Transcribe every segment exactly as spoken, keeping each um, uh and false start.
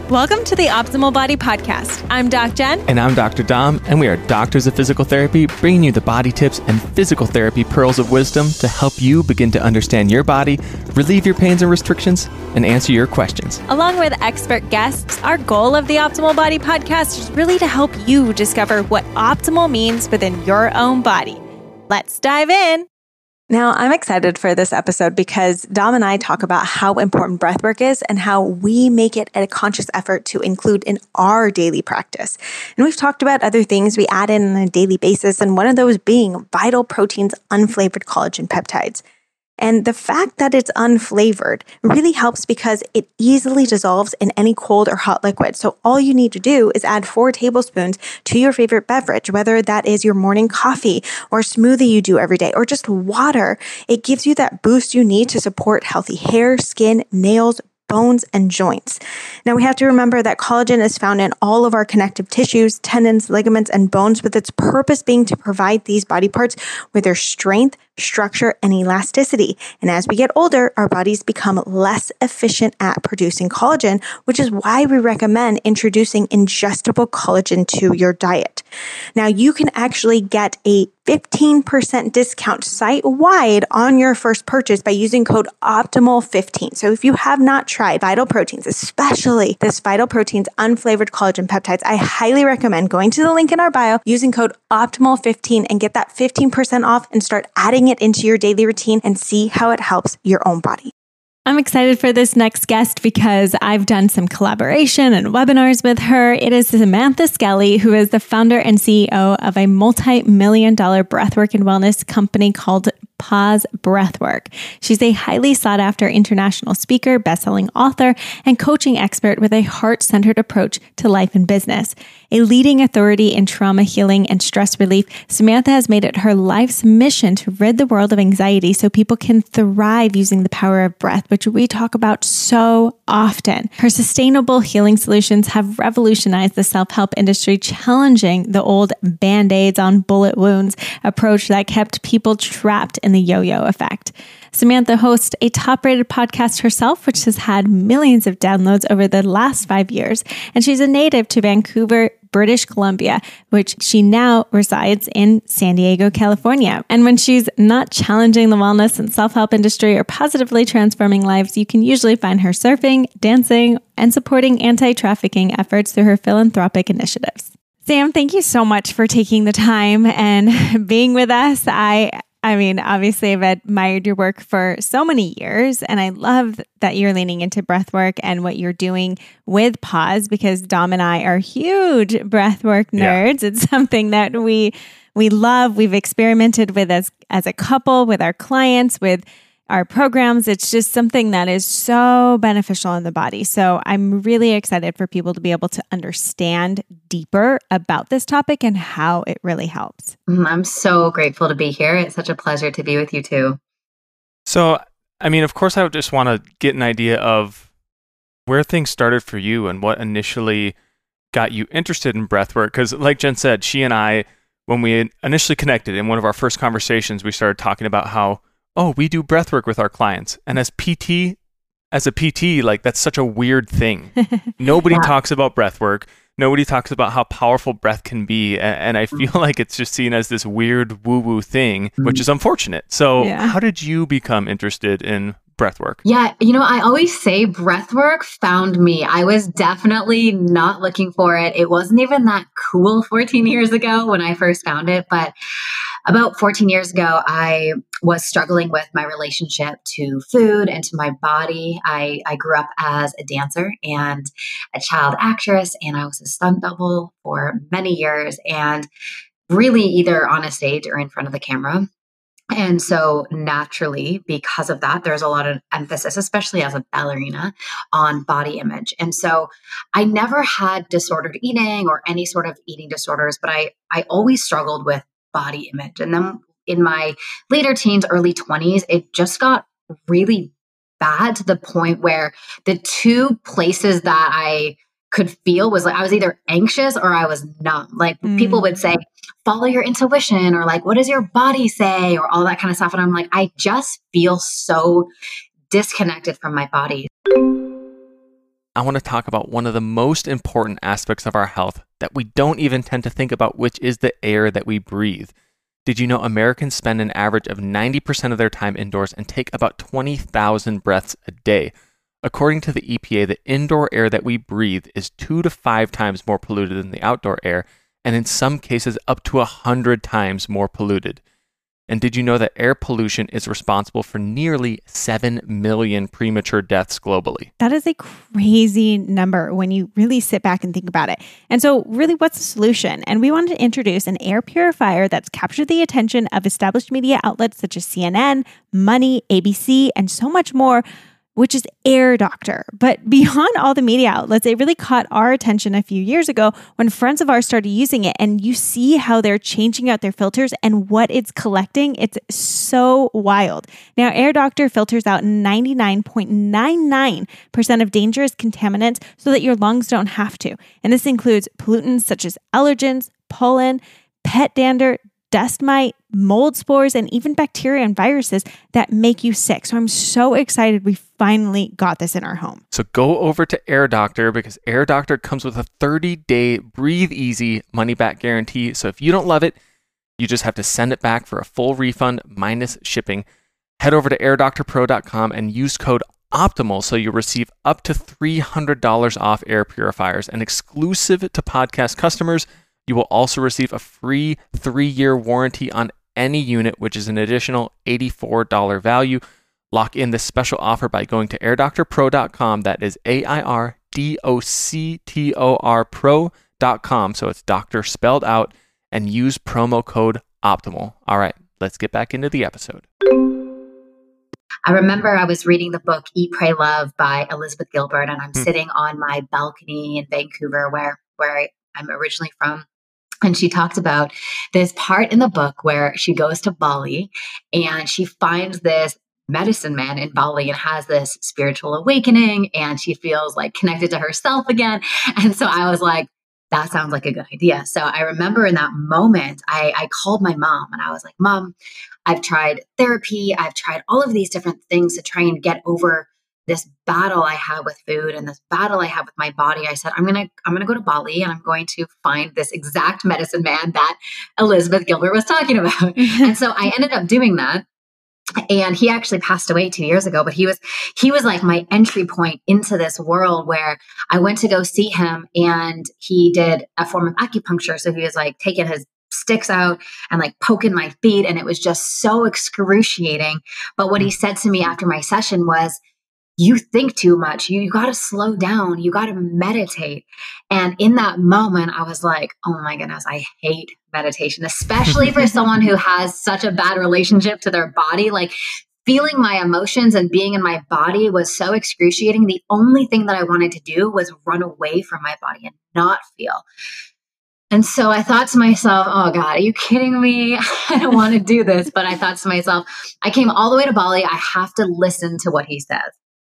Welcome to the Optimal Body Podcast. I'm Doc Jen. And I'm Doctor Dom, and we are doctors of physical therapy, bringing you the body tips and physical therapy pearls of wisdom to help you begin to understand your body, relieve your pains and restrictions, and answer your questions. Along with expert guests, our goal of the Optimal Body Podcast is really to help you discover what optimal means within your own body. Let's dive in. Now, I'm excited for this episode because Dom and I talk about how important breathwork is and how we make it a conscious effort to include in our daily practice. And we've talked about other things we add in on a daily basis, and one of those being Vital Protein's unflavored collagen peptides. And the fact that it's unflavored really helps because it easily dissolves in any cold or hot liquid. So all you need to do is add four tablespoons to your favorite beverage, whether that is your morning coffee or smoothie you do every day, or just water. It gives you that boost you need to support healthy hair, skin, nails, bones, and joints. Now, we have to remember that collagen is found in all of our connective tissues, tendons, ligaments, and bones, with its purpose being to provide these body parts with their strength, structure, and elasticity. And as we get older, our bodies become less efficient at producing collagen, which is why we recommend introducing ingestible collagen to your diet. Now, you can actually get a fifteen percent discount site-wide on your first purchase by using code optimal fifteen. So if you have not tried Vital Proteins, especially this Vital Proteins unflavored collagen peptides, I highly recommend going to the link in our bio, using code optimal fifteen, and get that fifteen percent off and start adding it into your daily routine and see how it helps your own body. I'm excited for this next guest because I've done some collaboration and webinars with her. It is Samantha Skelly, who is the founder and C E O of a multi-million dollar breathwork and wellness company called Pause Breathwork. She's a highly sought after international speaker, best-selling author, and coaching expert with a heart-centered approach to life and business. A leading authority in trauma healing and stress relief, Samantha has made it her life's mission to rid the world of anxiety so people can thrive using the power of breath, which we talk about so often. Her sustainable healing solutions have revolutionized the self-help industry, challenging the old band-aids on bullet wounds approach that kept people trapped in the yo-yo effect. Samantha hosts a top-rated podcast herself, which has had millions of downloads over the last five years, and she's a native to Vancouver, British Columbia, which she now resides in San Diego, California. And when she's not challenging the wellness and self-help industry or positively transforming lives, you can usually find her surfing, dancing, and supporting anti-trafficking efforts through her philanthropic initiatives. Sam, thank you so much for taking the time and being with us. I I mean, obviously, I've admired your work for so many years, and I love that you're leaning into breathwork and what you're doing with Pause, because Dom and I are huge breathwork nerds. Yeah. It's something that we we love. We've experimented with as as a couple, with our clients, with our programs. It's just something that is so beneficial in the body. So I'm really excited for people to be able to understand deeper about this topic and how it really helps. I'm so grateful to be here. It's such a pleasure to be with you too. So, I mean, of course, I would just want to get an idea of where things started for you and what initially got you interested in breathwork. Because like Jen said, she and I, when we initially connected in one of our first conversations, we started talking about how, oh, we do breathwork with our clients. And as P T, as a P T, like that's such a weird thing. Nobody yeah. talks about breathwork. Nobody talks about how powerful breath can be. And, and I feel like it's just seen as this weird woo-woo thing, which is unfortunate. So yeah. how did you become interested in breathwork? Yeah, you know, I always say breathwork found me. I was definitely not looking for it. It wasn't even that cool fourteen years ago when I first found it. But about fourteen years ago, I was struggling with my relationship to food and to my body. I, I grew up as a dancer and a child actress, and I was a stunt double for many years, and really either on a stage or in front of the camera. And so naturally, because of that, there's a lot of emphasis, especially as a ballerina, on body image. And so I never had disordered eating or any sort of eating disorders, but I, I always struggled with body image. And then in my later teens, early twenties, it just got really bad to the point where the two places that I could feel was like I was either anxious or I was numb. Like mm. people would say, follow your intuition, or like, what does your body say, or all that kind of stuff. And I'm like, I just feel so disconnected from my body. I want to talk about one of the most important aspects of our health that we don't even tend to think about, which is the air that we breathe. Did you know Americans spend an average of ninety percent of their time indoors and take about twenty thousand breaths a day? According to the E P A, the indoor air that we breathe is two to five times more polluted than the outdoor air, and in some cases up to one hundred times more polluted. And did you know that air pollution is responsible for nearly seven million premature deaths globally? That is a crazy number when you really sit back and think about it. And so really, what's the solution? And we wanted to introduce an air purifier that's captured the attention of established media outlets such as C N N, Money, A B C, and so much more, which is Air Doctor. But beyond all the media outlets, it really caught our attention a few years ago when friends of ours started using it, and you see how they're changing out their filters and what it's collecting. It's so wild. Now, Air Doctor filters out ninety-nine point nine nine percent of dangerous contaminants so that your lungs don't have to. And this includes pollutants such as allergens, pollen, pet dander, dust mite, mold spores, and even bacteria and viruses that make you sick. So I'm so excited we finally got this in our home. So go over to Air Doctor because Air Doctor comes with a thirty-day breathe easy money back guarantee. So if you don't love it, you just have to send it back for a full refund minus shipping. Head over to air doctor pro dot com and use code OPTIMAL so you'll receive up to three hundred dollars off air purifiers. And exclusive to podcast customers, you will also receive a free three-year warranty on any unit, which is an additional eighty-four dollars value. Lock in this special offer by going to air doctor pro dot com. That is A I R D O C T O R pro dot com. So it's doctor spelled out, and use promo code OPTIMAL. All right, let's get back into the episode. I remember I was reading the book Eat, Pray, Love by Elizabeth Gilbert, and I'm hmm. sitting on my balcony in Vancouver where, where I, I'm originally from. And she talked about this part in the book where she goes to Bali and she finds this medicine man in Bali and has this spiritual awakening, and she feels like connected to herself again. And so I was like, that sounds like a good idea. So I remember in that moment, I, I called my mom and I was like, Mom, I've tried therapy. I've tried all of these different things to try and get over this battle I have with food and this battle I have with my body. I said, I'm going to, I'm going to go to Bali and I'm going to find this exact medicine man that Elizabeth Gilbert was talking about. And so I ended up doing that. And he actually passed away two years ago, but he was, he was like my entry point into this world where I went to go see him, and he did a form of acupuncture. So he was like taking his sticks out and like poking my feet. And it was just so excruciating. But what he said to me after my session was, you think too much. You, you got to slow down. You got to meditate. And in that moment, I was like, oh my goodness, I hate meditation, especially for someone who has such a bad relationship to their body. Like feeling my emotions and being in my body was so excruciating. The only thing that I wanted to do was run away from my body and not feel. And so I thought to myself, oh God, are you kidding me? I don't want to do this. But I thought to myself, I came all the way to Bali. I have to listen to what he says.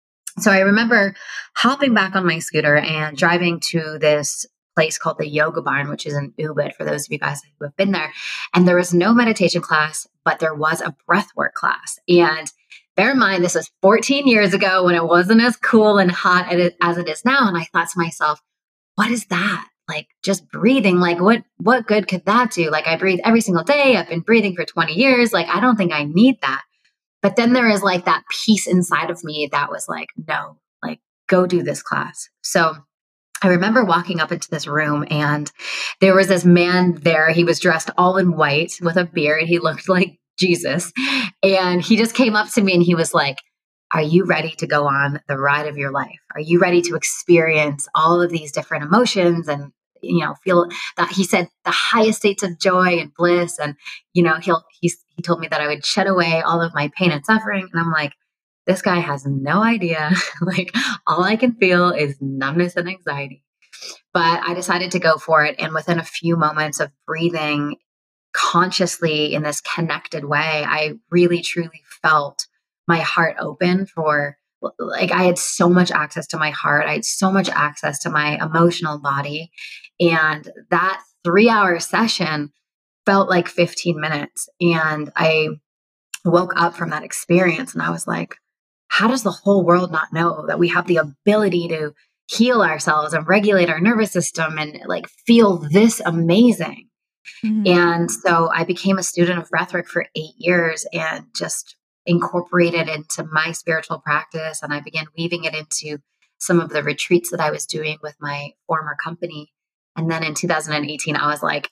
So I remember hopping back on my scooter and driving to this place called the Yoga Barn, which is in Ubud, for those of you guys who have been there. And there was no meditation class, but there was a breathwork class. And bear in mind, this was fourteen years ago when it wasn't as cool and hot as it is now. And I thought to myself, what is that? Like just breathing, like what, what good could that do? Like I breathe every single day. I've been breathing for twenty years. Like, I don't think I need that. But then there is like that piece inside of me that was like, no, like go do this class. So I remember walking up into this room and there was this man there. He was dressed all in white with a beard. He looked like Jesus. And he just came up to me and he was like, are you ready to go on the ride of your life? Are you ready to experience all of these different emotions and, you know, feel that, he said, the highest states of joy and bliss. And, you know, he'll, he's, he told me that I would shed away all of my pain and suffering. And I'm like, this guy has no idea. Like all I can feel is numbness and anxiety. But I decided to go for it. And within a few moments of breathing consciously in this connected way, I really, truly felt my heart open for, like, I had so much access to my heart. I had so much access to my emotional body. And that three hour session felt like fifteen minutes. And I woke up from that experience and I was like, how does the whole world not know that we have the ability to heal ourselves and regulate our nervous system and like feel this amazing. Mm-hmm. And so I became a student of breathwork for eight years and just incorporated into my spiritual practice. And I began weaving it into some of the retreats that I was doing with my former company. And then in two thousand eighteen, I was like,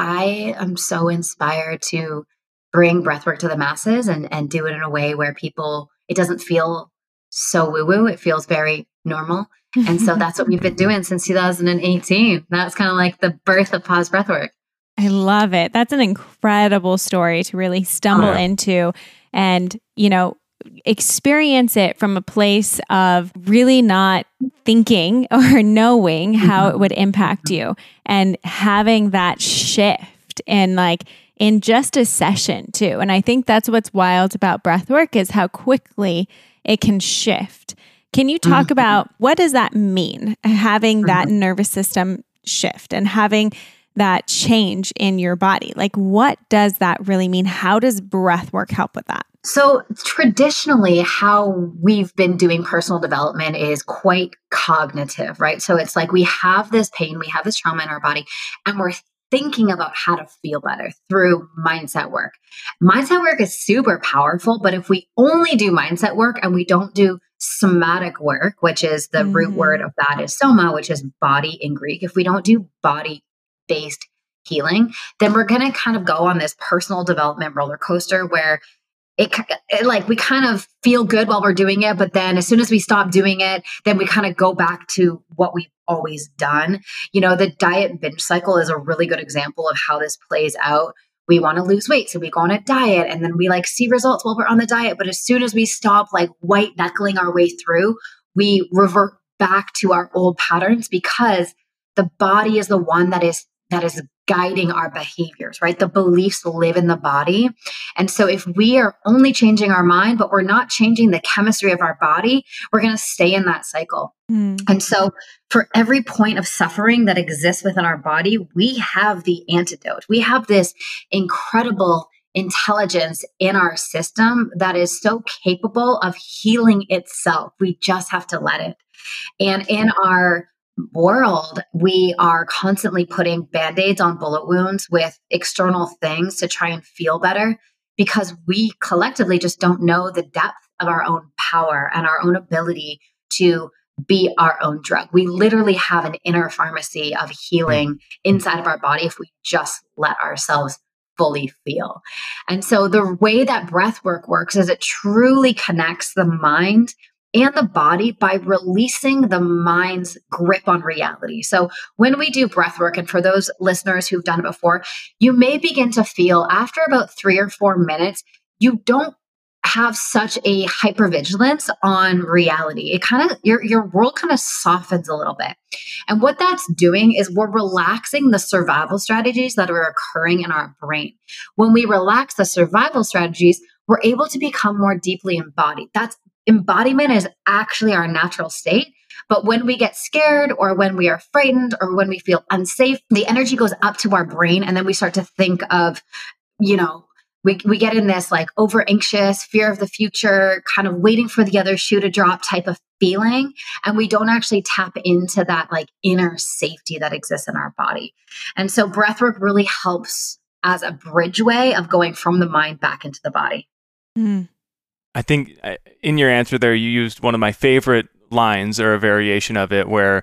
I am so inspired to bring breathwork to the masses and, and do it in a way where people, it doesn't feel so woo-woo. It feels very normal. And so that's what we've been doing since two thousand eighteen. That's kind of like the birth of Pause Breathwork. I love it. That's an incredible story to really stumble oh, yeah. into and, you know, experience it from a place of really not thinking or knowing how it would impact you and having that shift and like in just a session too. And I think that's what's wild about breathwork is how quickly it can shift. Can you talk mm-hmm. about what does that mean, having that mm-hmm. nervous system shift and having that change in your body? Like, what does that really mean? How does breath work help with that? So traditionally, how we've been doing personal development is quite cognitive, right? So it's like we have this pain, we have this trauma in our body, and we're thinking about how to feel better through mindset work. Mindset work is super powerful, but if we only do mindset work and we don't do somatic work, which is the mm-hmm. root word of that is soma, which is body in Greek, if we don't do body based healing, then we're going to kind of go on this personal development roller coaster where it, it like we kind of feel good while we're doing it. But then as soon as we stop doing it, then we kind of go back to what we've always done. You know, the diet binge cycle is a really good example of how this plays out. We want to lose weight. So we go on a diet and then we like see results while we're on the diet. But as soon as we stop like white knuckling our way through, we revert back to our old patterns because the body is the one that is that is guiding our behaviors, right? The beliefs live in the body. And so if we are only changing our mind, but we're not changing the chemistry of our body, we're going to stay in that cycle. Mm. And so for every point of suffering that exists within our body, we have the antidote. We have this incredible intelligence in our system that is so capable of healing itself. We just have to let it. And in our world, we are constantly putting band-aids on bullet wounds with external things to try and feel better because we collectively just don't know the depth of our own power and our own ability to be our own drug. We literally have an inner pharmacy of healing inside of our body if we just let ourselves fully feel. And so the way that breath work works is it truly connects the mind and the body by releasing the mind's grip on reality. So when we do breath work, and for those listeners who've done it before, you may begin to feel after about three or four minutes, you don't have such a hypervigilance on reality. It kind of, your, your world kind of softens a little bit. And what that's doing is we're relaxing the survival strategies that are occurring in our brain. When we relax the survival strategies, we're able to become more deeply embodied. That's embodiment is actually our natural state. But when we get scared or when we are frightened or when we feel unsafe, the energy goes up to our brain. And then we start to think of, you know, we, we get in this like over anxious, fear of the future, kind of waiting for the other shoe to drop type of feeling. And we don't actually tap into that like inner safety that exists in our body. And so breathwork really helps as a bridgeway of going from the mind back into the body. Mm. I think in your answer there, you used one of my favorite lines or a variation of it where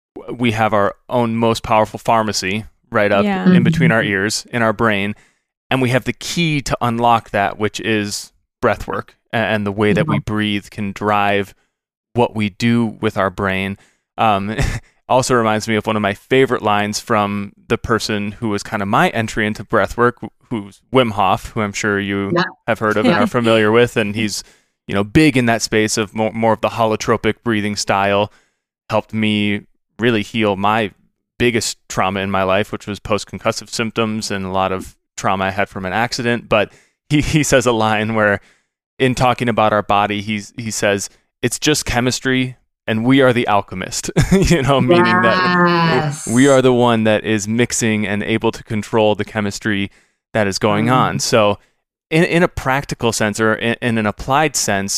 we have our own most powerful pharmacy right up yeah. in between our ears in our brain. And we have the key to unlock that, which is breath work. And the way that we breathe can drive what we do with our brain. Um, also reminds me of one of my favorite lines from the person who was kind of my entry into breath work, who's Wim Hof, who I'm sure you yeah. have heard of and yeah. are familiar with. And he's, you know, big in that space of more, more of the holotropic breathing style. Helped me really heal my biggest trauma in my life, which was post-concussive symptoms and a lot of trauma I had from an accident. But he, he says a line where in talking about our body, he's, he says, it's just chemistry and we are the alchemist, you know, meaning yes. that we are the one that is mixing and able to control the chemistry that is going mm. on. So in, in a practical sense or in, in an applied sense,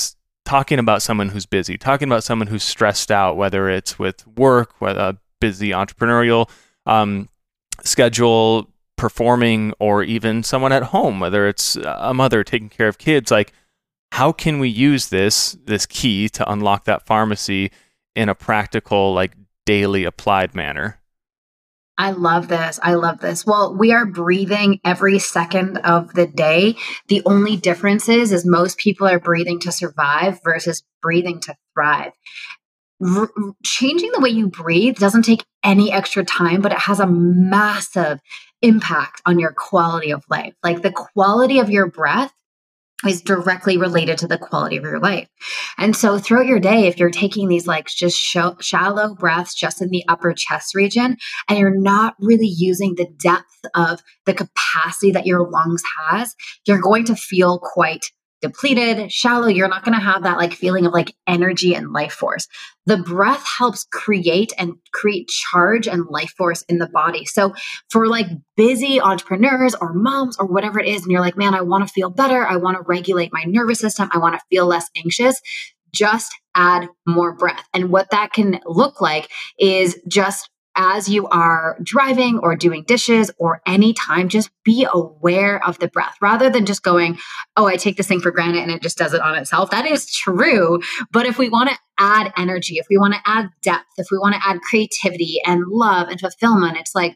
talking about someone who's busy, talking about someone who's stressed out, whether it's with work, whether a busy entrepreneurial um, schedule, performing, or even someone at home, whether it's a mother taking care of kids, like how can we use this this key to unlock that pharmacy in a practical, like daily applied manner? I love this. I love this. Well, we are breathing every second of the day. The only difference is, is most people are breathing to survive versus breathing to thrive. R- changing the way you breathe doesn't take any extra time, but it has a massive impact on your quality of life. Like the quality of your breath is directly related to the quality of your life. And so throughout your day, if you're taking these like just sh- shallow breaths just in the upper chest region, and you're not really using the depth of the capacity that your lungs has, you're going to feel quite depleted, shallow. You're not going to have that like feeling of like energy and life force. The breath helps create and create charge and life force in the body. So for like busy entrepreneurs or moms or whatever it is, and you're like, man, I want to feel better. I want to regulate my nervous system. I want to feel less anxious. Just add more breath. And what that can look like is just as you are driving or doing dishes or anytime, just be aware of the breath rather than just going, oh, I take this thing for granted and it just does it on itself. That is true. But if we want to add energy, if we want to add depth, if we want to add creativity and love and fulfillment, it's like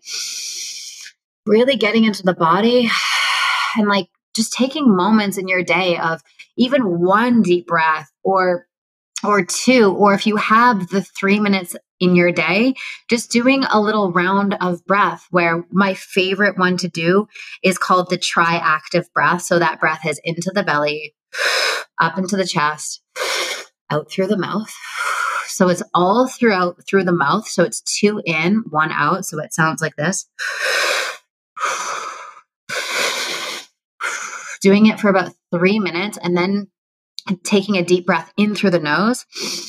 really getting into the body and like just taking moments in your day of even one deep breath or or two, or if you have the three minutes in your day, just doing a little round of breath where my favorite one to do is called the tri-active breath. So that breath is into the belly, up into the chest, out through the mouth. So it's all throughout through the mouth. So it's two in, one out. So it sounds like this. Doing it for about three minutes and then taking a deep breath in through the nose,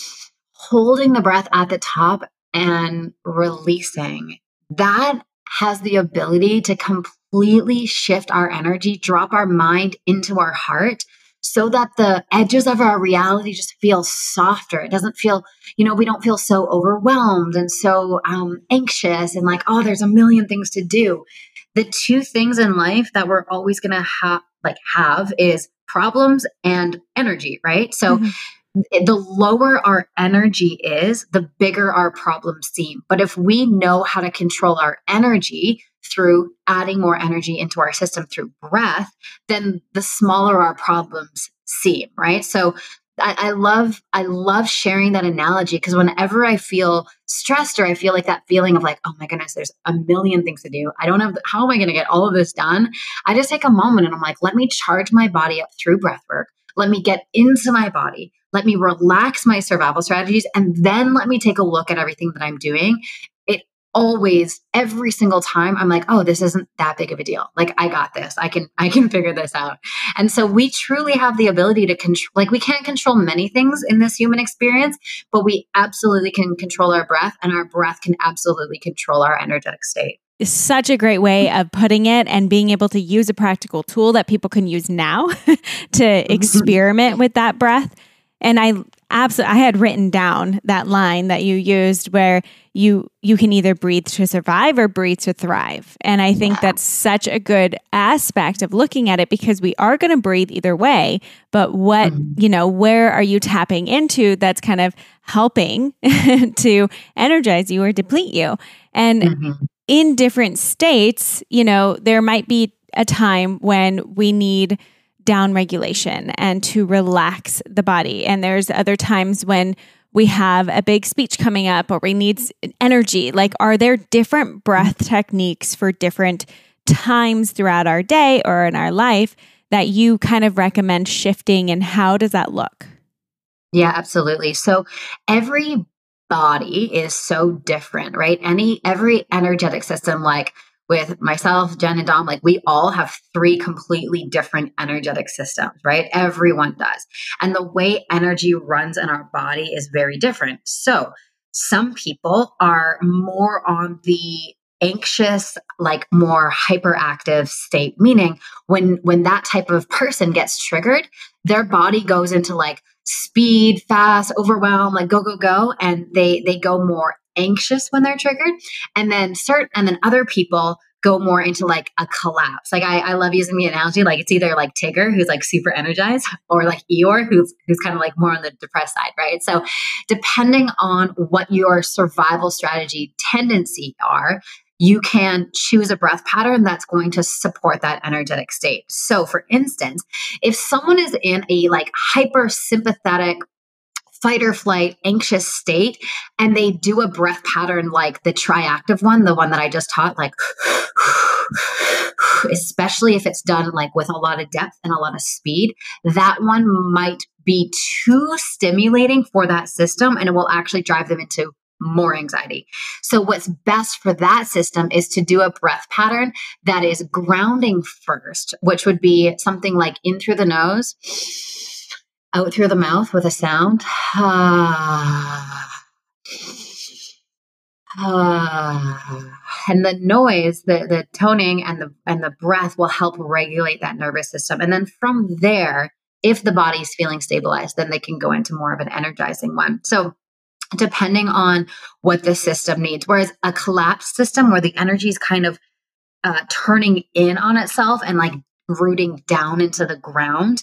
holding the breath at the top and releasing. That has the ability to completely shift our energy, drop our mind into our heart so that the edges of our reality just feel softer. It doesn't feel, you know, we don't feel so overwhelmed and so um, anxious and like, oh, there's a million things to do. The two things in life that we're always going to have, like have is problems and energy, right? So mm-hmm. the lower our energy is, the bigger our problems seem. But if we know how to control our energy through adding more energy into our system through breath, then the smaller our problems seem, right? So I, I love, I love sharing that analogy because whenever I feel stressed or I feel like that feeling of like, oh my goodness, there's a million things to do. I don't have, how am I going to get all of this done? I just take a moment and I'm like, let me charge my body up through breath work. Let me get into my body. Let me relax my survival strategies. And then let me take a look at everything that I'm doing. It always, every single time, I'm like, oh, this isn't that big of a deal. Like, I got this. I can, I can figure this out. And so we truly have the ability to control, like we can't control many things in this human experience, but we absolutely can control our breath, and our breath can absolutely control our energetic state. Such a great way of putting it, and being able to use a practical tool that people can use now to experiment with that breath. And I absolutely, I had written down that line that you used where you you can either breathe to survive or breathe to thrive. And I think that's such a good aspect of looking at it, because we are going to breathe either way. But what, mm-hmm. you know, where are you tapping into that's kind of helping to energize you or deplete you? And mm-hmm. in different states, you know, there might be a time when we need down regulation and to relax the body. And there's other times when we have a big speech coming up or we need energy. Like, are there different breath techniques for different times throughout our day or in our life that you kind of recommend shifting, and how does that look? Yeah, absolutely. So every body is so different, right? Any, every energetic system, like with myself, Jen and Dom, like we all have three completely different energetic systems, right? Everyone does. And the way energy runs in our body is very different. So some people are more on the anxious, like more hyperactive state, meaning when when that type of person gets triggered, their body goes into like speed, fast, overwhelm, like go, go, go. And they they go more anxious when they're triggered. And then certain and then other people go more into like a collapse. Like I, I love using the analogy, like it's either like Tigger, who's like super energized, or like Eeyore, who's who's kind of like more on the depressed side, right? So depending on what your survival strategy tendency are, you can choose a breath pattern that's going to support that energetic state. So for instance, if someone is in a like hyper sympathetic fight or flight, anxious state, and they do a breath pattern like the triactive one, the one that I just taught, like, especially if it's done like with a lot of depth and a lot of speed, that one might be too stimulating for that system, and it will actually drive them into more anxiety. So what's best for that system is to do a breath pattern that is grounding first, which would be something like in through the nose, out through the mouth with a sound. And the noise, the, the toning and the and the breath will help regulate that nervous system. And then from there, if the body is feeling stabilized, then they can go into more of an energizing one. So depending on what the system needs, whereas a collapsed system where the energy is kind of uh, turning in on itself and like rooting down into the ground,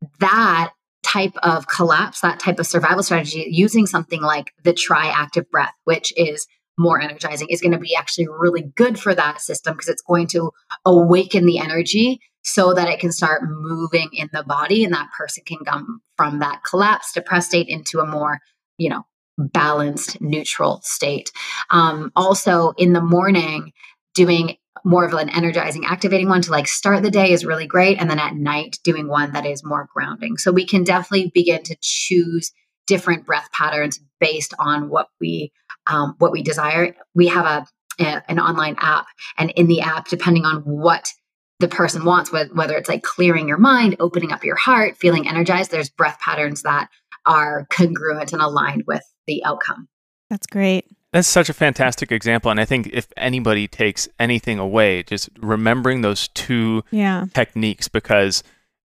that type of collapse, that type of survival strategy, using something like the triactive breath, which is more energizing, is going to be actually really good for that system because it's going to awaken the energy so that it can start moving in the body, and that person can come from that collapsed, depressed state into a more, you know, balanced, neutral state. Um, also in the morning, doing more of an energizing, activating one to like start the day is really great. And then at night, doing one that is more grounding. So we can definitely begin to choose different breath patterns based on what we um, what we desire. We have a, a an online app, and in the app, depending on what the person wants, whether it's like clearing your mind, opening up your heart, feeling energized, there's breath patterns that are congruent and aligned with the outcome. That's great. That's such a fantastic example. And I think if anybody takes anything away, just remembering those two yeah. techniques, because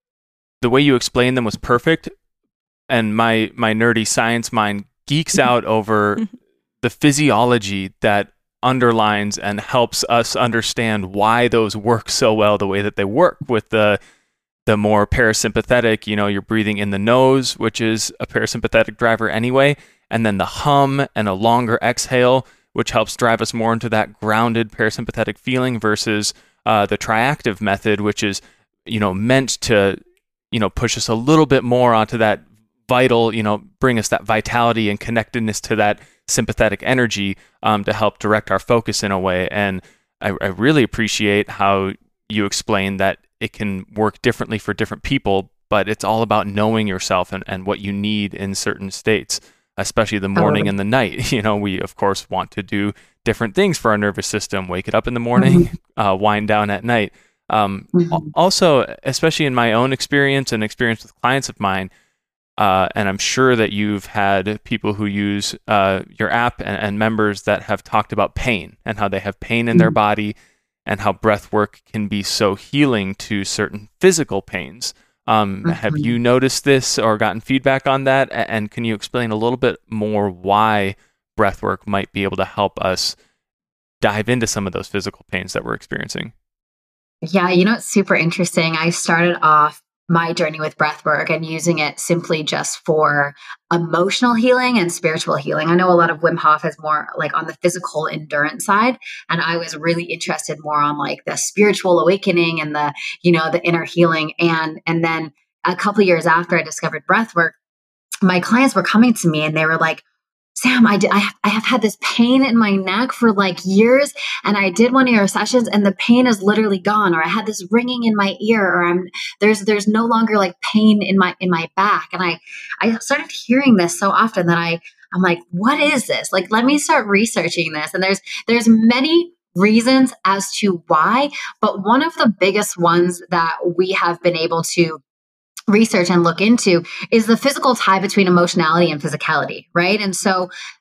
the way you explained them was perfect. And my, my nerdy science mind geeks out over the physiology that underlines and helps us understand why those work so well the way that they work. With the the more parasympathetic, you know, you're breathing in the nose, which is a parasympathetic driver anyway, and then the hum and a longer exhale, which helps drive us more into that grounded parasympathetic feeling, versus uh, the triactive method, which is, you know, meant to, you know, push us a little bit more onto that vital, you know, bring us that vitality and connectedness to that sympathetic energy um, to help direct our focus in a way. And I, I really appreciate how you explain that it can work differently for different people, but it's all about knowing yourself and, and what you need in certain states, especially the morning and the night. You know, we of course want to do different things for our nervous system, wake it up in the morning, mm-hmm. uh, wind down at night. Um, mm-hmm. Also, especially in my own experience and experience with clients of mine, uh, and I'm sure that you've had people who use uh, your app and, and members that have talked about pain and how they have pain in mm-hmm. their body, and how breath work can be so healing to certain physical pains. Um, mm-hmm. Have you noticed this or gotten feedback on that? And can you explain a little bit more why breath work might be able to help us dive into some of those physical pains that we're experiencing? Yeah, you know, it's super interesting. I started off my journey with breath work and using it simply just for emotional healing and spiritual healing. I know a lot of Wim Hof is more like on the physical endurance side, and I was really interested more on like the spiritual awakening and the, you know, the inner healing. And and then a couple of years after I discovered breath work, my clients were coming to me and they were like, Sam, I, did, I, have, I have had this pain in my neck for like years, and I did one of your sessions and the pain is literally gone, or I had this ringing in my ear, or I'm there's there's no longer like pain in my in my back. And I I started hearing this so often that I I'm like, what is this? Like, let me start researching this. And there's there's many reasons as to why, but one of the biggest ones that we have been able to research and look into is the physical tie between emotionality and physicality, right? And so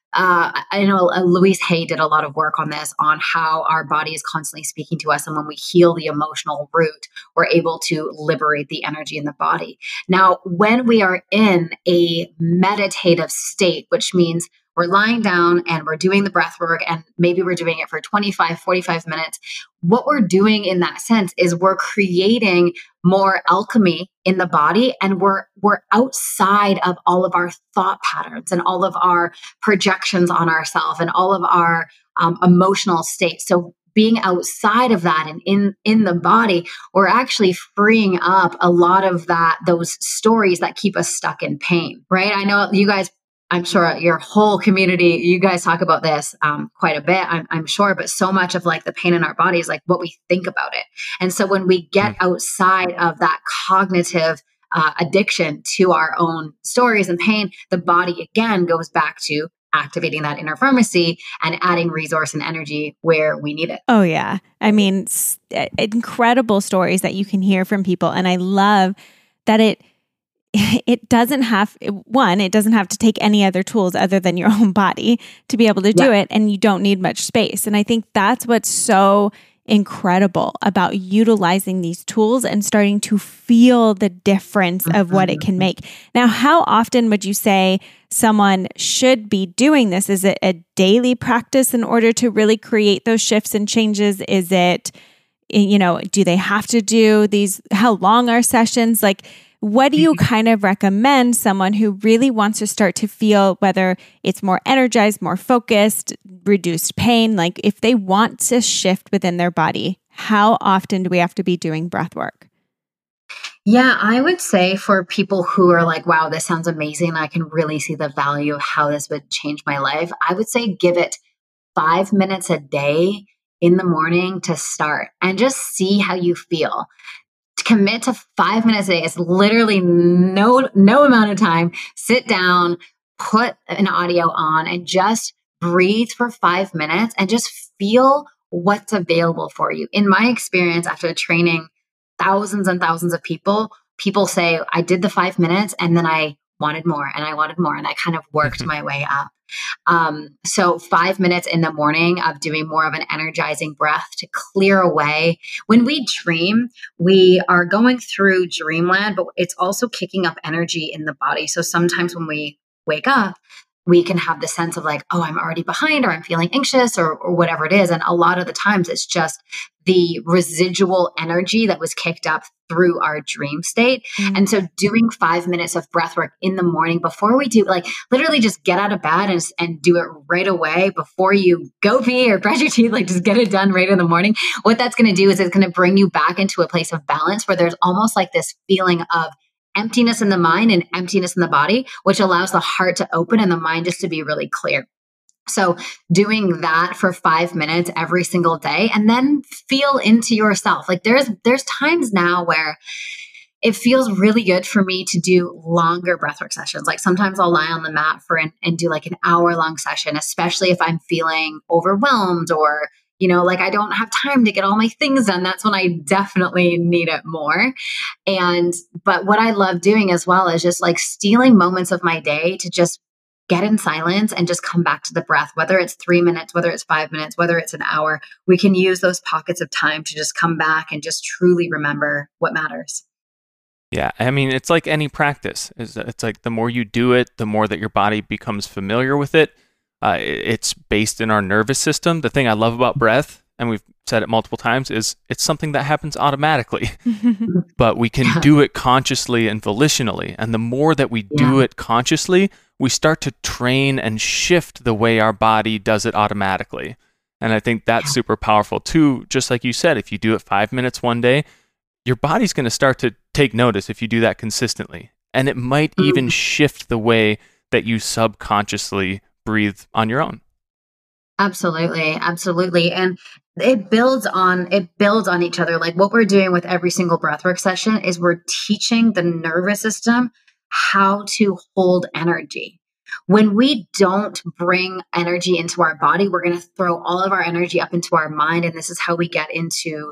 uh, I know uh, Louise Hay did a lot of work on this, on how our body is constantly speaking to us. And when we heal the emotional root, we're able to liberate the energy in the body. Now, when we are in a meditative state, which means we're lying down and we're doing the breath work, and maybe we're doing it for twenty-five, forty-five minutes. What we're doing in that sense is we're creating more alchemy in the body, and we're we're outside of all of our thought patterns and all of our projections on ourselves and all of our um, emotional states. So being outside of that and in in the body, we're actually freeing up a lot of that, those stories that keep us stuck in pain, right? I know you guys, I'm sure your whole community, you guys talk about this um, quite a bit, I'm, I'm sure, but so much of like the pain in our body is like what we think about it. And so when we get outside of that cognitive uh, addiction to our own stories and pain, the body again goes back to activating that inner pharmacy and adding resource and energy where we need it. Oh, yeah. I mean, s- incredible stories that you can hear from people. And I love that it it doesn't have, one, it doesn't have to take any other tools other than your own body to be able to do yeah. it. And you don't need much space. And I think that's what's so incredible about utilizing these tools and starting to feel the difference mm-hmm. of what it can make. Now, how often would you say someone should be doing this? Is it a daily practice in order to really create those shifts and changes? Is it, you know, do they have to do these? How long are sessions? Like, what do you kind of recommend someone who really wants to start to feel, whether it's more energized, more focused, reduced pain, like if they want to shift within their body, how often do we have to be doing breath work? Yeah, I would say for people who are like, wow, this sounds amazing, I can really see the value of how this would change my life, I would say give it five minutes a day in the morning to start and just see how you feel. Commit to five minutes a day. It's literally no, no amount of time. Sit down, put an audio on, and just breathe for five minutes and just feel what's available for you. In my experience, after training thousands and thousands of people, people say, I did the five minutes and then I wanted more and I wanted more. And I kind of worked my way up. Um, so five minutes in the morning of doing more of an energizing breath to clear away. When we dream, we are going through dreamland, but it's also kicking up energy in the body. So sometimes when we wake up, we can have the sense of like, oh, I'm already behind, or I'm feeling anxious, or, or whatever it is. And a lot of the times it's just the residual energy that was kicked up through our dream state. Mm-hmm. And so doing five minutes of breath work in the morning before we do, like literally just get out of bed and, and do it right away before you go pee or brush your teeth, like just get it done right in the morning. What that's going to do is it's going to bring you back into a place of balance where there's almost like this feeling of emptiness in the mind and emptiness in the body, which allows the heart to open and the mind just to be really clear. So doing that for five minutes every single day, and then feel into yourself. Like there's, there's times now where it feels really good for me to do longer breathwork sessions. Like sometimes I'll lie on the mat for an, and do like an hour long session, especially if I'm feeling overwhelmed or, you know, like I don't have time to get all my things done. That's when I definitely need it more. And, but what I love doing as well is just like stealing moments of my day to just get in silence and just come back to the breath, whether it's three minutes, whether it's five minutes, whether it's an hour. We can use those pockets of time to just come back and just truly remember what matters. Yeah, I mean, it's like any practice. It's, it's like the more you do it, the more that your body becomes familiar with it. Uh, it's based in our nervous system. The thing I love about breath, and we've said it multiple times, is it's something that happens automatically, but we can yeah. do it consciously and volitionally. And the more that we yeah. do it consciously, we start to train and shift the way our body does it automatically. And I think that's yeah. super powerful too. Just like you said, if you do it five minutes one day, your body's going to start to take notice if you do that consistently. And it might mm. even shift the way that you subconsciously breathe on your own. Absolutely. Absolutely. And it builds on, it builds on each other. Like what we're doing with every single breathwork session is we're teaching the nervous system how to hold energy. When we don't bring energy into our body, we're going to throw all of our energy up into our mind. And this is how we get into like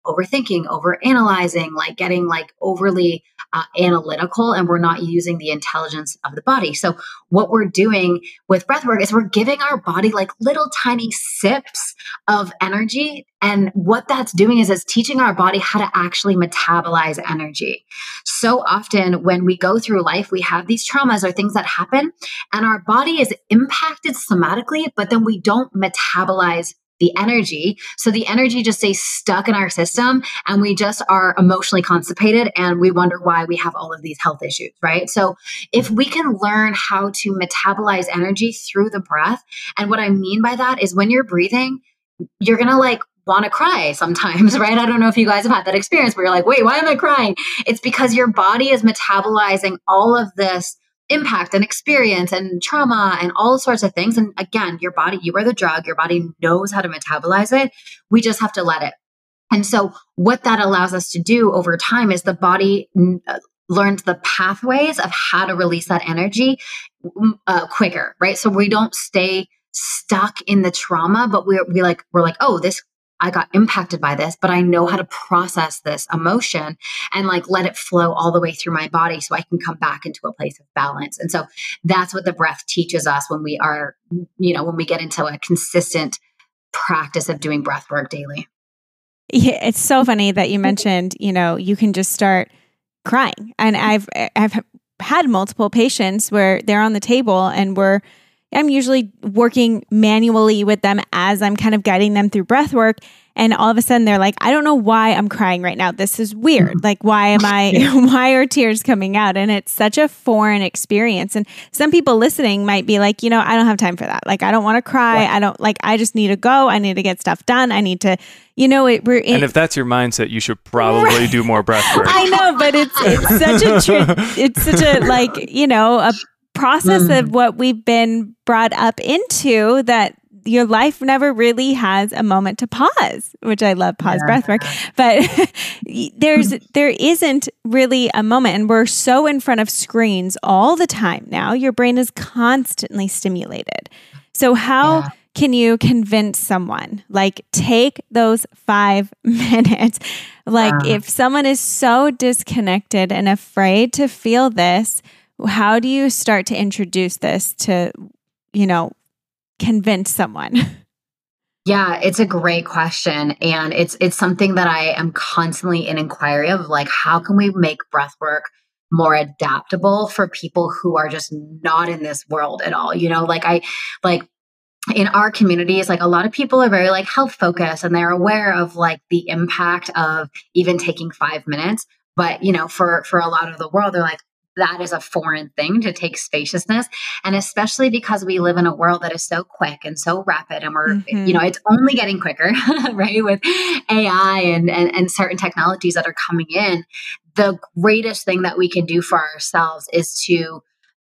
overthinking, over analyzing, like getting like overly uh, analytical, and we're not using the intelligence of the body. So what we're doing with breath work is we're giving our body like little tiny sips of energy. And what that's doing is it's teaching our body how to actually metabolize energy. So often when we go through life, we have these traumas or things that happen, and our body is impacted somatically, but then we don't metabolize the energy. So the energy just stays stuck in our system, and we just are emotionally constipated, and we wonder why we have all of these health issues, right? So if we can learn how to metabolize energy through the breath, and what I mean by that is when you're breathing, you're going to like want to cry sometimes, right? I don't know if you guys have had that experience where you're like, wait, why am I crying? It's because your body is metabolizing all of this impact and experience and trauma and all sorts of things. And again, your body, you are the drug, your body knows how to metabolize it. We just have to let it. And so what that allows us to do over time is the body uh, learns the pathways of how to release that energy uh, quicker, right? So we don't stay stuck in the trauma, but we're we like, we're like, oh, this, I got impacted by this, but I know how to process this emotion and like let it flow all the way through my body so I can come back into a place of balance. And so that's what the breath teaches us when we are, you know, when we get into a consistent practice of doing breath work daily. Yeah, it's so funny that you mentioned, you know, you can just start crying. And I've I've had multiple patients where they're on the table and we're I'm usually working manually with them as I'm kind of guiding them through breath work. And all of a sudden they're like, I don't know why I'm crying right now. This is weird. Like, why am I, why are tears coming out? And it's such a foreign experience. And some people listening might be like, you know, I don't have time for that. Like, I don't want to cry. I don't like, I just need to go. I need to get stuff done. I need to, you know, it, we're in. And if that's your mindset, you should probably right. do more breath work. I know, but it's, it's such a, tra- it's such a like, you know, a process mm. of what we've been brought up into, that your life never really has a moment to pause, which I love pause yeah. breath work, but there's, there isn't really a moment, and we're so in front of screens all the time now. Your brain is constantly stimulated. So how yeah. can you convince someone, like, take those five minutes? Like yeah. if someone is so disconnected and afraid to feel this, how do you start to introduce this to, you know, convince someone? Yeah, it's a great question. And it's it's something that I am constantly in inquiry of, like, how can we make breath work more adaptable for people who are just not in this world at all? You know, like I like in our communities, like a lot of people are very like health focused, and they're aware of like the impact of even taking five minutes. But, you know, for for a lot of the world, they're like, that is a foreign thing to take spaciousness. And especially because we live in a world that is so quick and so rapid, and we're, mm-hmm. you know, it's only getting quicker, right? With A I and, and, and certain technologies that are coming in, the greatest thing that we can do for ourselves is to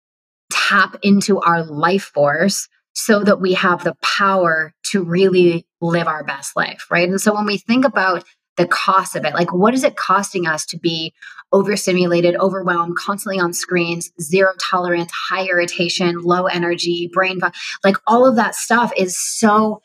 tap into our life force so that we have the power to really live our best life, right? And so when we think about the cost of it, like, what is it costing us to be overstimulated, overwhelmed, constantly on screens, zero tolerance, high irritation, low energy, brain, like all of that stuff is so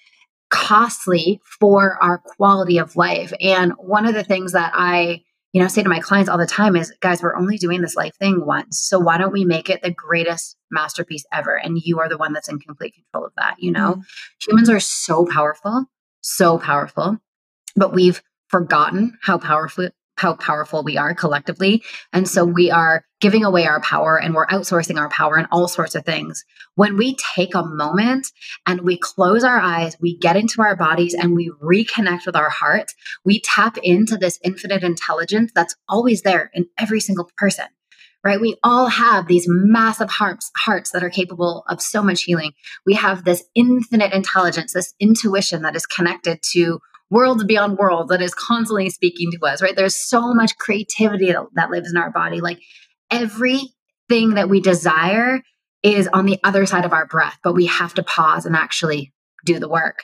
costly for our quality of life. And one of the things that I, you know, say to my clients all the time is, guys, we're only doing this life thing once. So why don't we make it the greatest masterpiece ever? And you are the one that's in complete control of that. You know, mm-hmm. humans are so powerful, so powerful, but we've forgotten how powerful how powerful we are collectively. And so we are giving away our power, and we're outsourcing our power in all sorts of things. When we take a moment and we close our eyes, we get into our bodies and we reconnect with our heart, we tap into this infinite intelligence that's always there in every single person, right? We all have these massive hearts, hearts that are capable of so much healing. We have this infinite intelligence, this intuition that is connected to worlds beyond worlds, that is constantly speaking to us, right? There's so much creativity that, that lives in our body. Like everything that we desire is on the other side of our breath, but we have to pause and actually do the work.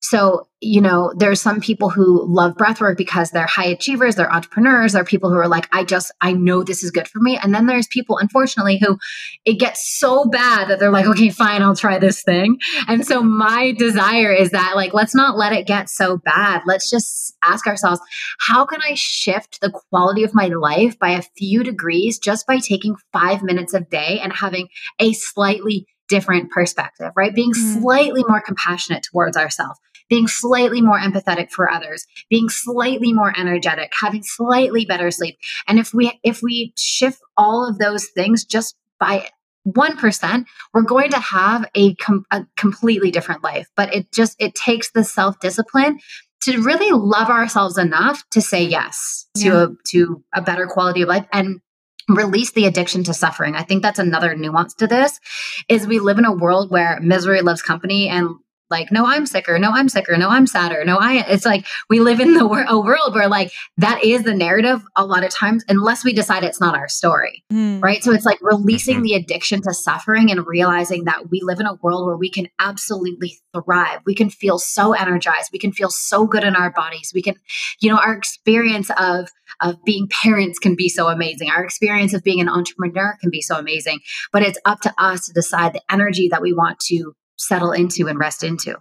So, you know, there's some people who love breath work because they're high achievers, they're entrepreneurs, they're people who are like, I just, I know this is good for me. And then there's people, unfortunately, who it gets so bad that they're like, okay, fine, I'll try this thing. And so my desire is that, like, let's not let it get so bad. Let's just ask ourselves, how can I shift the quality of my life by a few degrees just by taking five minutes a day and having a slightly different perspective, right? Being mm. slightly more compassionate towards ourselves, being slightly more empathetic for others, being slightly more energetic, having slightly better sleep. And if we if we shift all of those things just by one percent, we're going to have a, com- a completely different life. But it just, it takes the self-discipline to really love ourselves enough to say yes to yeah. a, to a better quality of life and release the addiction to suffering. I think that's another nuance to this, is we live in a world where misery loves company, and like, no, I'm sicker. No, I'm sicker. No, I'm sadder. No, I, it's like, we live in the wor- a world where like, that is the narrative a lot of times, unless we decide it's not our story. Mm. Right. So it's like releasing mm-hmm. the addiction to suffering and realizing that we live in a world where we can absolutely thrive. We can feel so energized. We can feel so good in our bodies. We can, you know, our experience of, of being parents can be so amazing. Our experience of being an entrepreneur can be so amazing, but it's up to us to decide the energy that we want to settle into and rest into.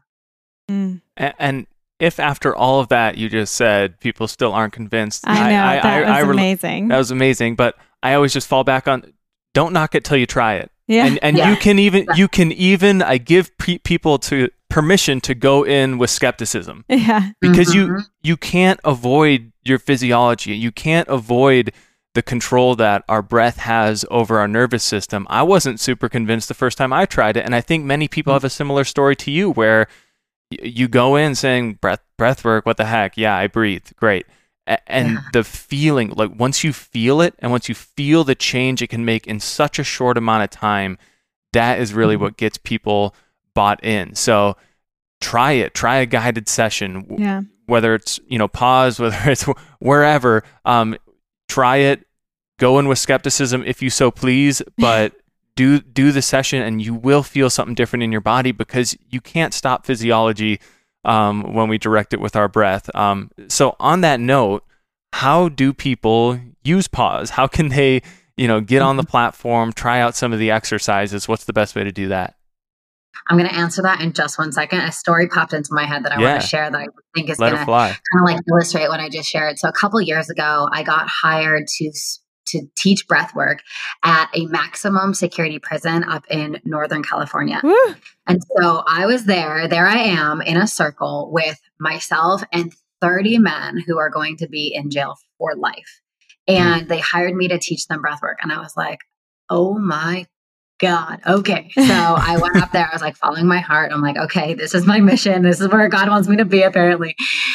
Mm. And, and if after all of that you just said people still aren't convinced, I know I, I, that I, was I, amazing. That was amazing, but I always just fall back on, don't knock it till you try it. Yeah, and and yeah. you can even you can even I give pre- people to permission to go in with skepticism. Yeah, because mm-hmm. you you can't avoid your physiology. You can't avoid the control that our breath has over our nervous system. I wasn't super convinced the first time I tried it, and I think many people have a similar story to you, where y- you go in saying breath breath work, what the heck? Yeah, I breathe, great. A- and yeah. the feeling, like once you feel it, and once you feel the change it can make in such a short amount of time, that is really mm-hmm. what gets people bought in. So try it. Try a guided session. Yeah. Whether it's, you know, pause, whether it's wherever. Um, Try it, go in with skepticism if you so please, but do do the session and you will feel something different in your body, because you can't stop physiology um, when we direct it with our breath. Um, so on that note, how do people use pause? How can they, you know, get on the platform, try out some of the exercises? What's the best way to do that? I'm going to answer that in just one second. A story popped into my head that I yeah. want to share that I think is Let going to kind of like illustrate what I just shared. So a couple of years ago, I got hired to to teach breath work at a maximum security prison up in Northern California. Woo. And so I was there, there I am in a circle with myself and thirty men who are going to be in jail for life. And mm. they hired me to teach them breath work. And I was like, oh my God. Okay. So I went up there. I was like following my heart. I'm like, okay, this is my mission. This is where God wants me to be, apparently.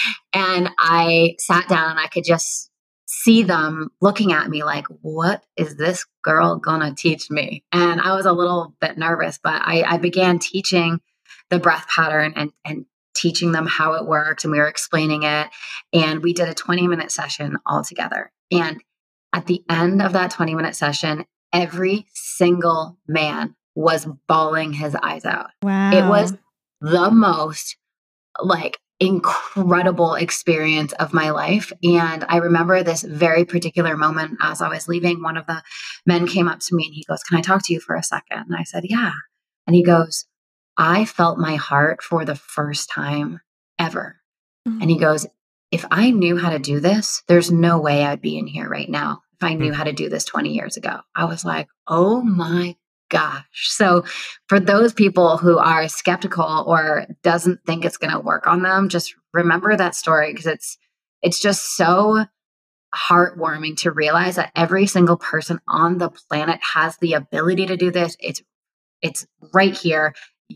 And I sat down and I could just see them looking at me like, what is this girl gonna teach me? And I was a little bit nervous, but I, I began teaching the breath pattern and, and teaching them how it worked. And we were explaining it. And we did a twenty minute session all together. And at the end of that twenty minute session, every single man was bawling his eyes out. Wow. It was the most like incredible experience of my life. And I remember this very particular moment as I was leaving. One of the men came up to me and he goes, can I talk to you for a second? And I said, yeah. And he goes, I felt my heart for the first time ever. Mm-hmm. And he goes, if I knew how to do this, there's no way I'd be in here right now. If I knew how to do this twenty years ago. I was like, oh my gosh. So for those people who are skeptical or doesn't think it's going to work on them, just remember that story, because it's it's just so heartwarming to realize that every single person on the planet has the ability to do this. It's it's right here.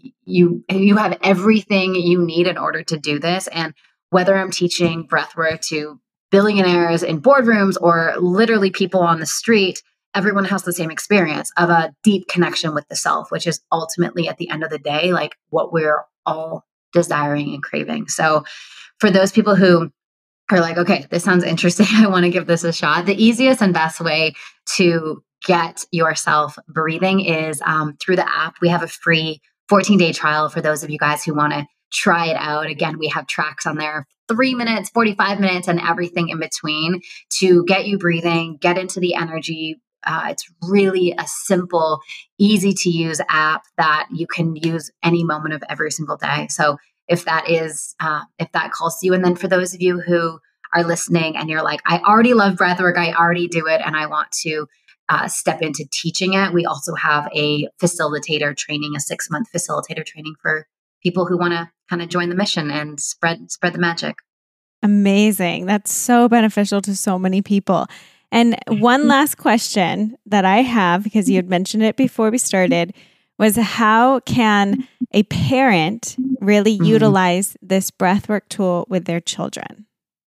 You you have everything you need in order to do this. And whether I'm teaching breathwork to billionaires in boardrooms or literally people on the street, everyone has the same experience of a deep connection with the self, which is ultimately at the end of the day, like what we're all desiring and craving. So for those people who are like, okay, this sounds interesting, I want to give this a shot, the easiest and best way to get yourself breathing is um, through the app. We have a free fourteen day trial for those of you guys who want to try it out. Again, we have tracks on there, three minutes, forty-five minutes, and everything in between to get you breathing, get into the energy. Uh, it's really a simple, easy to use app that you can use any moment of every single day. So if that is, uh, if that calls to you, and then for those of you who are listening and you're like, I already love breathwork, I already do it, and I want to uh, step into teaching it, we also have a facilitator training, a six month facilitator training for people who want to kind of join the mission and spread spread the magic. Amazing. That's so beneficial to so many people. And one last question that I have, because you had mentioned it before we started, was how can a parent really mm-hmm. utilize this breathwork tool with their children?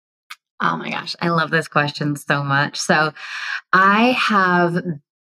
Oh my gosh, I love this question so much. So I have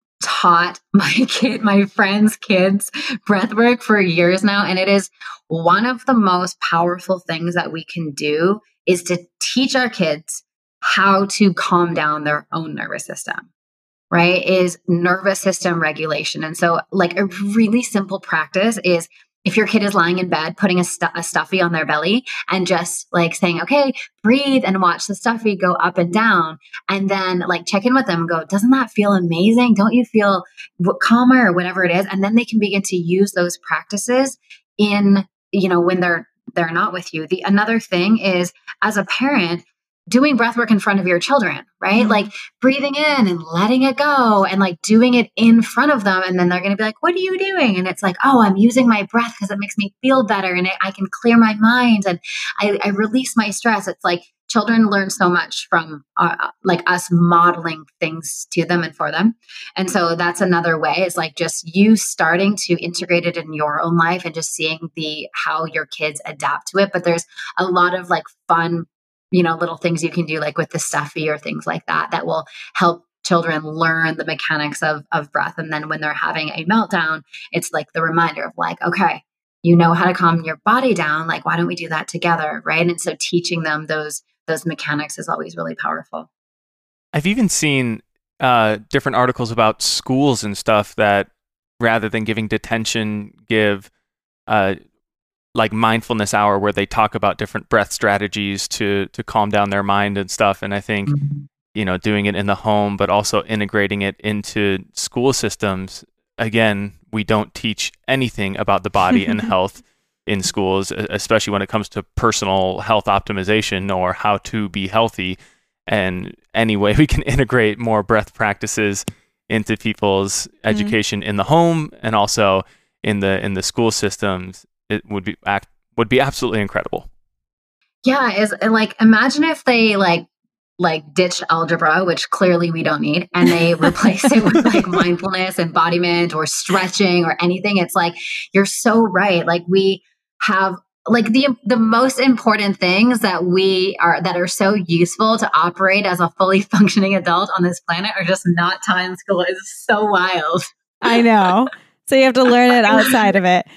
taught my kid, my friends' kids breathwork for years now. And it is one of the most powerful things that we can do is to teach our kids how to calm down their own nervous system, right? Is nervous system regulation. And so like a really simple practice is if your kid is lying in bed, putting a, stu- a stuffy on their belly and just like saying, okay, breathe and watch the stuffy go up and down. And then like check in with them and go, doesn't that feel amazing? Don't you feel calmer or whatever it is? And then they can begin to use those practices in, you know, when they're, they're not with you. The another thing is as a parent, doing breath work in front of your children, right? Mm-hmm. Like breathing in and letting it go and like doing it in front of them. And then they're going to be like, what are you doing? And it's like, oh, I'm using my breath because it makes me feel better and it, I can clear my mind and I, I release my stress. It's like children learn so much from uh, like us modeling things to them and for them. And so that's another way is like just you starting to integrate it in your own life and just seeing the how your kids adapt to it. But there's a lot of like fun, you know, little things you can do like with the stuffy or things like that, that will help children learn the mechanics of, of breath. And then when they're having a meltdown, it's like the reminder of like, okay, you know how to calm your body down. Like, why don't we do that together? Right. And so teaching them those, those mechanics is always really powerful. I've even seen uh, different articles about schools and stuff that rather than giving detention, give uh, like mindfulness hour where they talk about different breath strategies to to calm down their mind and stuff. And I think, mm-hmm. you know, doing it in the home, but also integrating it into school systems. Again, we don't teach anything about the body and health in schools, especially when it comes to personal health optimization or how to be healthy. And any way we can integrate more breath practices into people's mm-hmm. education in the home and also in the in the school systems, it would be act, would be absolutely incredible. Yeah, is like imagine if they like like ditched algebra, which clearly we don't need, and they replace it with like mindfulness, embodiment, or stretching or anything. It's like you're so right. Like we have like the the most important things that we are that are so useful to operate as a fully functioning adult on this planet are just not taught in school. It's so wild. I know. So you have to learn it outside of it.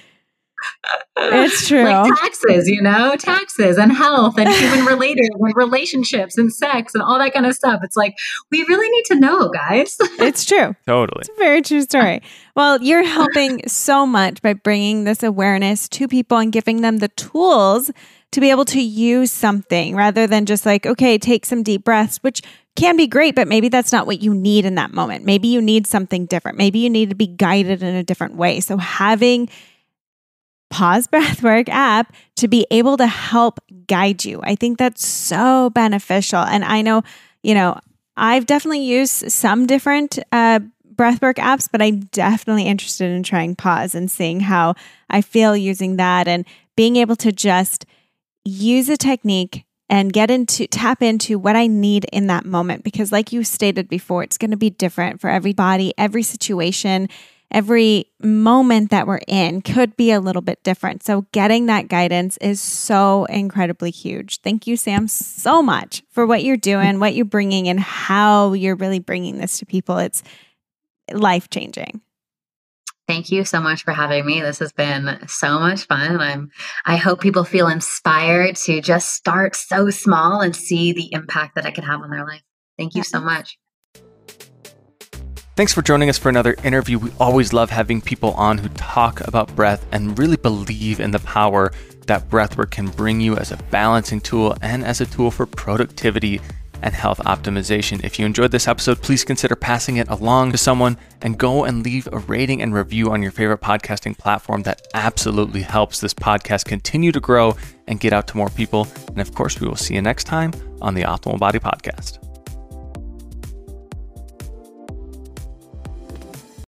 It's true. Like taxes, you know, taxes and health and human related and relationships and sex and all that kind of stuff. It's like, we really need to know, guys. It's true. Totally. It's a very true story. Well, you're helping so much by bringing this awareness to people and giving them the tools to be able to use something rather than just like, okay, take some deep breaths, which can be great, but maybe that's not what you need in that moment. Maybe you need something different. Maybe you need to be guided in a different way. So having Pause Breathwork app to be able to help guide you. I think that's so beneficial. And I know, you know, I've definitely used some different uh, breathwork apps, but I'm definitely interested in trying Pause and seeing how I feel using that and being able to just use a technique and get into, tap into what I need in that moment. Because like you stated before, it's going to be different for everybody, every situation. Every moment that we're in could be a little bit different. So getting that guidance is so incredibly huge. Thank you, Sam, so much for what you're doing, what you're bringing, and how you're really bringing this to people. It's life-changing. Thank you so much for having me. This has been so much fun. I'm, I hope people feel inspired to just start so small and see the impact that it can have on their life. Thank you so much. Thanks for joining us for another interview. We always love having people on who talk about breath and really believe in the power that breathwork can bring you as a balancing tool and as a tool for productivity and health optimization. If you enjoyed this episode, please consider passing it along to someone and go and leave a rating and review on your favorite podcasting platform. That absolutely helps this podcast continue to grow and get out to more people. And of course, we will see you next time on the Optimal Body Podcast.